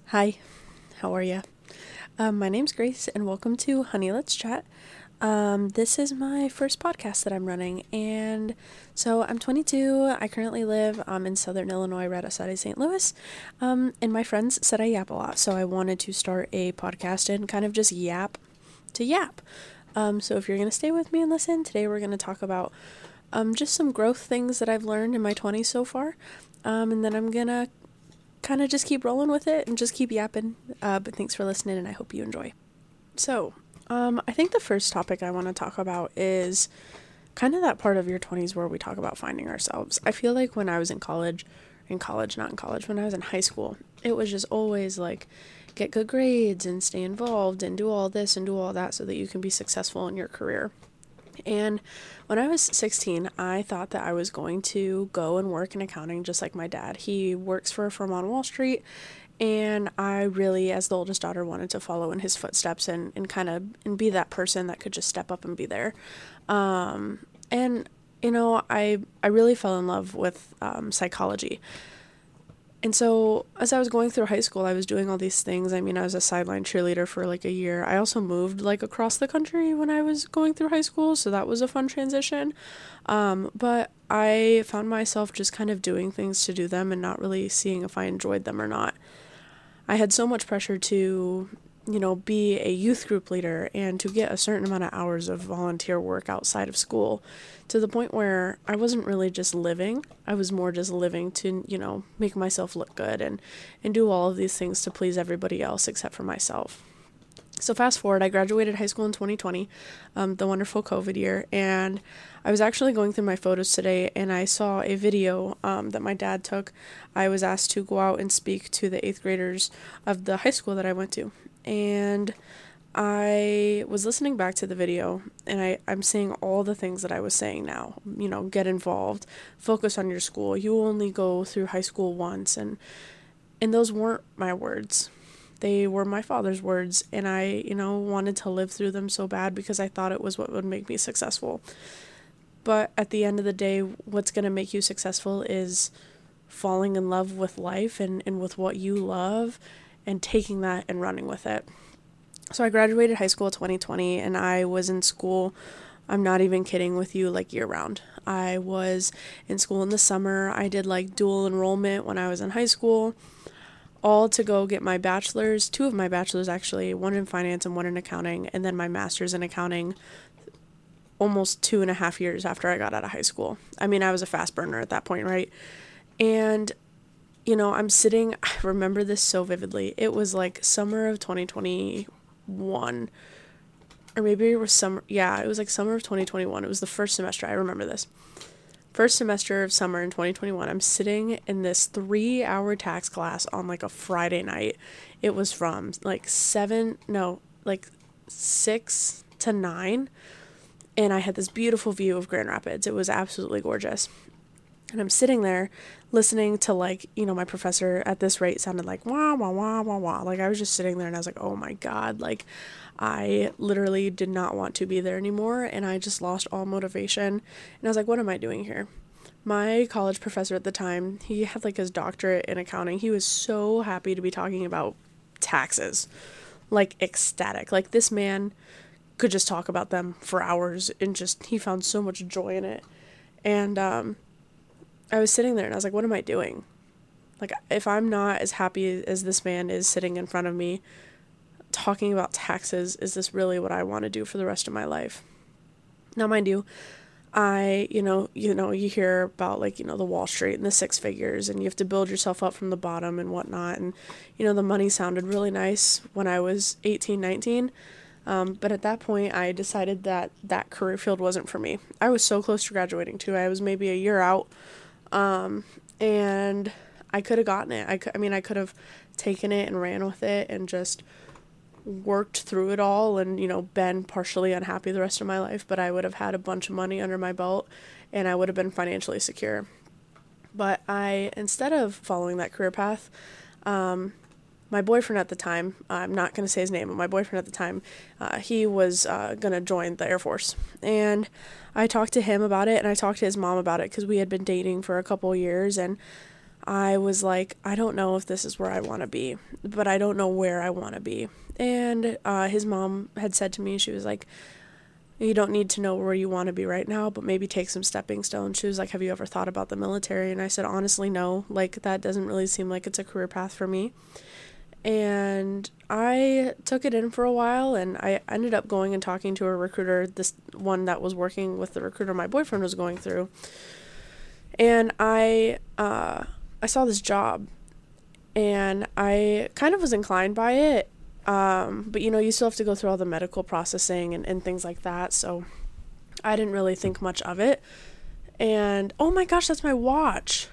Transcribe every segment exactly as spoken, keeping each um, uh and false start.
Hi, how are you? Um, my name's Grace, and welcome to Honey Let's Chat. Um, this is my first podcast that I'm running, and so I'm twenty-two. I currently live um, in Southern Illinois, right outside of Saint Louis, um, and my friends said I yap a lot, so I wanted to start a podcast and kind of just yap to yap. Um, so if you're going to stay with me and listen, today we're going to talk about um, just some growth things that I've learned in my twenties so far, um, and then I'm going to kind of just keep rolling with it and just keep yapping. Uh, but thanks for listening, and I hope you enjoy. So, um, I think the first topic I want to talk about is kind of that part of your twenties where we talk about finding ourselves. I feel like when I was in college, in college, not in college, when I was in high school, it was just always like get good grades and stay involved and do all this and do all that so that you can be successful in your career. And when I was sixteen, I thought that I was going to go and work in accounting just like my dad. He works for a firm on Wall Street, and I really, as the oldest daughter, wanted to follow in his footsteps and, and kind of and be that person that could just step up and be there. Um, and, you know, I, I really fell in love with um, psychology. And so as I was going through high school, I was doing all these things. I mean, I was a sideline cheerleader for like a year. I also moved like across the country when I was going through high school, so that was a fun transition. Um, but I found myself just kind of doing things to do them and not really seeing if I enjoyed them or not. I had so much pressure to, you know, be a youth group leader and to get a certain amount of hours of volunteer work outside of school, to the point where I wasn't really just living. I was more just living to, you know, make myself look good and, and do all of these things to please everybody else except for myself. So fast forward, I graduated high school in twenty twenty, um, the wonderful COVID year, and I was actually going through my photos today, and I saw a video um, that my dad took. I was asked to go out and speak to the eighth graders of the high school that I went to, and I was listening back to the video, and I, I'm saying all the things that I was saying now. You know, get involved, focus on your school. You only go through high school once, and and those weren't my words. They were my father's words, and I, you know, wanted to live through them so bad because I thought it was what would make me successful. But at the end of the day, what's going to make you successful is falling in love with life and, and with what you love and taking that and running with it. So I graduated high school twenty twenty, and I was in school, I'm not even kidding with you, like year round. I was in school in the summer. I did like dual enrollment when I was in high school, all to go get my bachelor's, two of my bachelor's actually, one in finance and one in accounting, and then my master's in accounting almost two and a half years after I got out of high school. I mean, I was a fast burner at that point, right? And, you know, I'm sitting, I remember this so vividly. It was like summer of twenty twenty-one, or maybe it was summer, yeah, it was like summer of twenty twenty-one. It was the first semester, I remember this. First semester of summer in twenty twenty-one, I'm sitting in this three-hour tax class on like a Friday night. It was from like seven, no, like six to nine, and I had this beautiful view of Grand Rapids. It was absolutely gorgeous. And I'm sitting there listening to, like, you know, my professor at this rate sounded like wah, wah, wah, wah, wah. Like, I was just sitting there and I was like, oh my God, like, I literally did not want to be there anymore. And I just lost all motivation. And I was like, what am I doing here? My college professor at the time, he had like his doctorate in accounting. He was so happy to be talking about taxes, like ecstatic. Like, this man could just talk about them for hours and just, he found so much joy in it. And, um, I was sitting there and I was like, what am I doing? Like, if I'm not as happy as this man is sitting in front of me talking about taxes, is this really what I want to do for the rest of my life? Now, mind you, I, you know, you know, you hear about like, you know, the Wall Street and the six figures, and you have to build yourself up from the bottom and whatnot. And, you know, the money sounded really nice when I was eighteen, nineteen. Um, but at that point, I decided that that career field wasn't for me. I was so close to graduating too. I was maybe a year out. Um, and I could have gotten it. I, could, I mean, I could have taken it and ran with it and just worked through it all and, you know, been partially unhappy the rest of my life, but I would have had a bunch of money under my belt and I would have been financially secure. But I, instead of following that career path, um, my boyfriend at the time, I'm not going to say his name, but my boyfriend at the time, uh, he was uh, going to join the Air Force. And I talked to him about it, and I talked to his mom about it because we had been dating for a couple of years, and I was like, I don't know if this is where I want to be, but I don't know where I want to be. And uh, his mom had said to me, she was like, you don't need to know where you want to be right now, but maybe take some stepping stones. She was like, have you ever thought about the military? And I said, honestly, no. Like, that doesn't really seem like it's a career path for me. And I took it in for a while, and I ended up going and talking to a recruiter, this one that was working with the recruiter my boyfriend was going through. And I, uh, I saw this job, and I kind of was inclined by it. Um, but, you know, you still have to go through all the medical processing and, and things like that. So I didn't really think much of it. And, oh my gosh, that's my watch.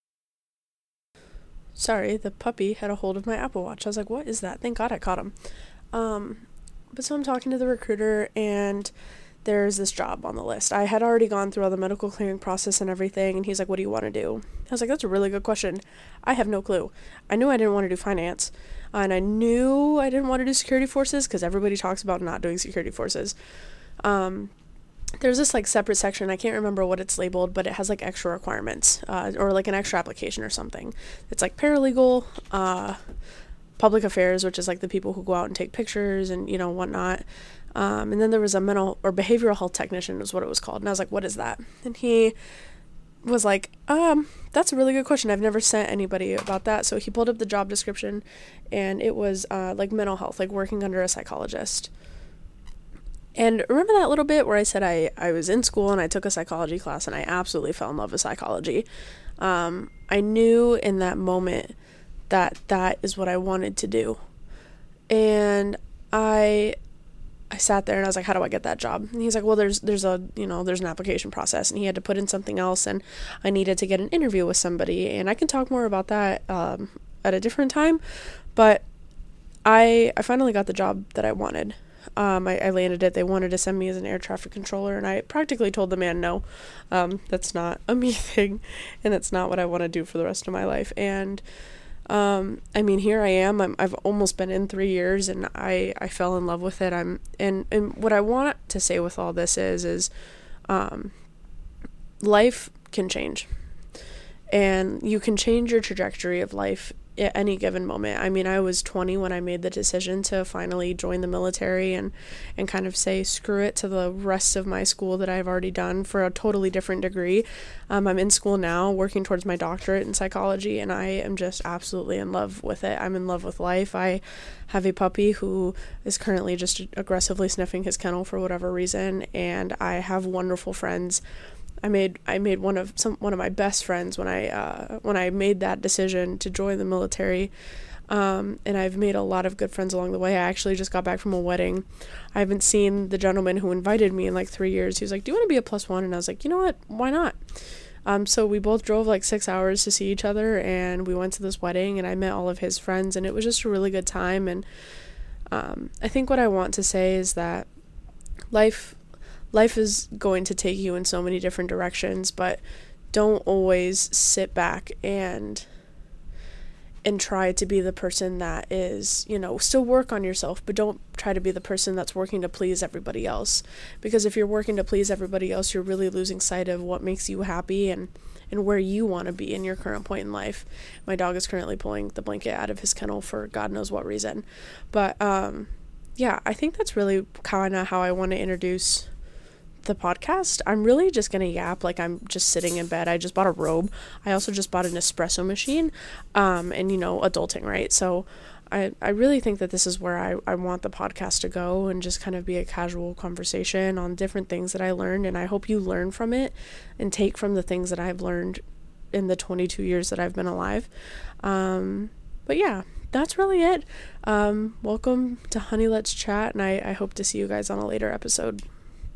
Sorry, the puppy had a hold of my Apple Watch. I was like, what is that? Thank God I caught him. Um, but so I'm talking to the recruiter, and there's this job on the list. I had already gone through all the medical clearing process and everything, and he's like, what do you want to do? I was like, that's a really good question. I have no clue. I knew I didn't want to do finance. And I knew I didn't want to do security forces because everybody talks about not doing security forces. Um, there's this like separate section. I can't remember what it's labeled, but it has like extra requirements uh, or like an extra application or something. It's like paralegal, uh, public affairs, which is like the people who go out and take pictures and, you know, whatnot. Um, and then there was a mental or behavioral health technician is what it was called. And I was like, what is that? And he was like, um, that's a really good question. I've never sent anybody about that. So he pulled up the job description, and it was uh, like mental health, like working under a psychologist. And remember that little bit where I said I, I was in school and I took a psychology class and I absolutely fell in love with psychology. Um, I knew in that moment that that is what I wanted to do. And I... I sat there and I was like, how do I get that job? And he's like, well, there's, there's a, you know, there's an application process, and he had to put in something else, and I needed to get an interview with somebody, and I can talk more about that, um, at a different time, but I, I finally got the job that I wanted. Um, I, I landed it. They wanted to send me as an air traffic controller, and I practically told the man, no, um, that's not a me thing, and that's not what I want to do for the rest of my life. And Um, I mean, here I am, I'm, I've almost been in three years and I, I fell in love with it. I'm, and, and what I want to say with all this is, is, um, life can change, and you can change your trajectory of life at any given moment. I mean, I was twenty when I made the decision to finally join the military and, and kind of say, screw it to the rest of my school that I've already done for a totally different degree. Um, I'm in school now working towards my doctorate in psychology, and I am just absolutely in love with it. I'm in love with life. I have a puppy who is currently just aggressively sniffing his kennel for whatever reason, and I have wonderful friends. I made I made one of some one of my best friends when I uh, when I made that decision to join the military, um, and I've made a lot of good friends along the way. I actually just got back from a wedding. I haven't seen the gentleman who invited me in like three years. He was like, "Do you want to be a plus one?" And I was like, "You know what? Why not?" Um, so we both drove like six hours to see each other, and we went to this wedding, and I met all of his friends, and it was just a really good time. And um, I think what I want to say is that life. Life is going to take you in so many different directions, but don't always sit back and and try to be the person that is, you know, still work on yourself, but don't try to be the person that's working to please everybody else. Because if you're working to please everybody else, you're really losing sight of what makes you happy and, and where you want to be in your current point in life. My dog is currently pulling the blanket out of his kennel for God knows what reason. But, um, yeah, I think that's really kind of how I want to introduce the podcast. I'm really just gonna yap like I'm just sitting in bed. I just bought a robe. I also just bought an espresso machine, um, and you know, adulting, right? So I, I really think that this is where I, I want the podcast to go, and just kind of be a casual conversation on different things that I learned, and I hope you learn from it and take from the things that I've learned in the twenty-two years that I've been alive. Um, but yeah, that's really it. Um, welcome to Honey Let's Chat, and I, I hope to see you guys on a later episode.